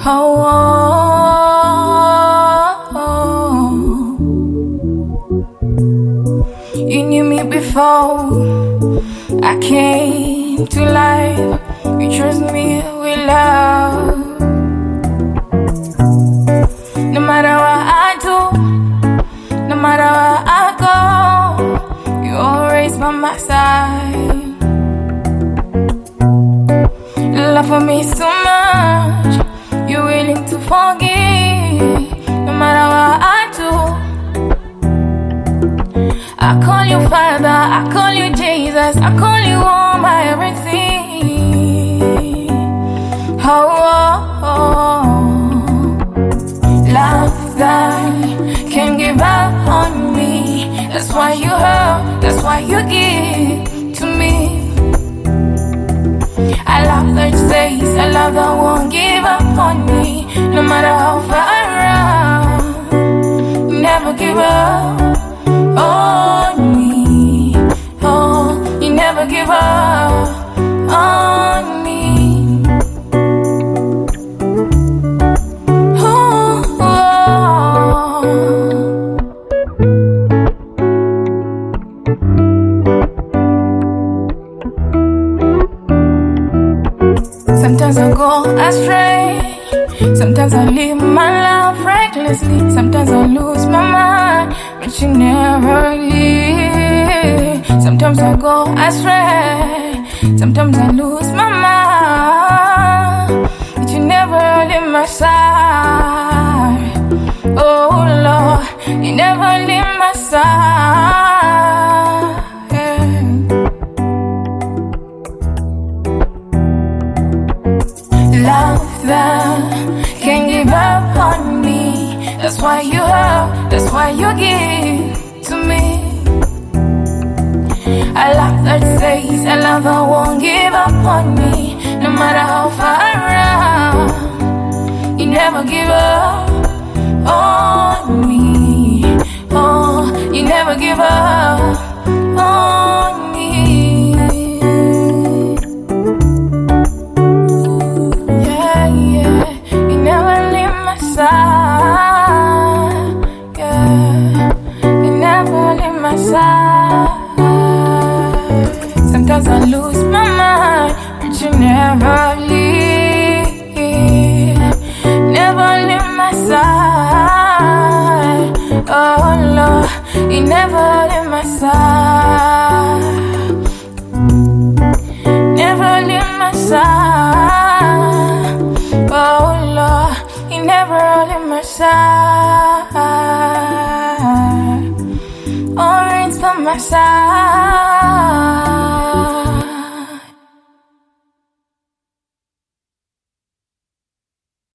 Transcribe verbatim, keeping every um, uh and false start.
Oh, oh, oh. You knew me before I came to life. You trust me with love. No matter what I do, no matter where I go, you always by my side. Love for me so much, you're willing to forgive. No matter what I do, I call you Father, I call you Jesus, I call you all my everything. Oh, oh, oh. Love that can't give up on me. That's why you hurt, that's why you give to me. I love that says, I love that won't give up on me. No matter how far around, you never give up on me. Oh, you never give up on me. Sometimes I go astray, sometimes I live my life recklessly, sometimes I lose my mind, but you never leave. Sometimes I go astray, sometimes I lose my mind, but you never leave my side. Oh Lord, you never leave my side. Love that can't give up on me. That's why you hurt, that's why you give to me. I love that says, I love that won't give up on me. No matter how far around, you never give up on me. Oh, you never give up on me. Sometimes I lose my mind, but you never leave. Never leave my side. Oh Lord, you never leave my side. Never leave my side. Oh Lord, you never leave my side. Always by my side.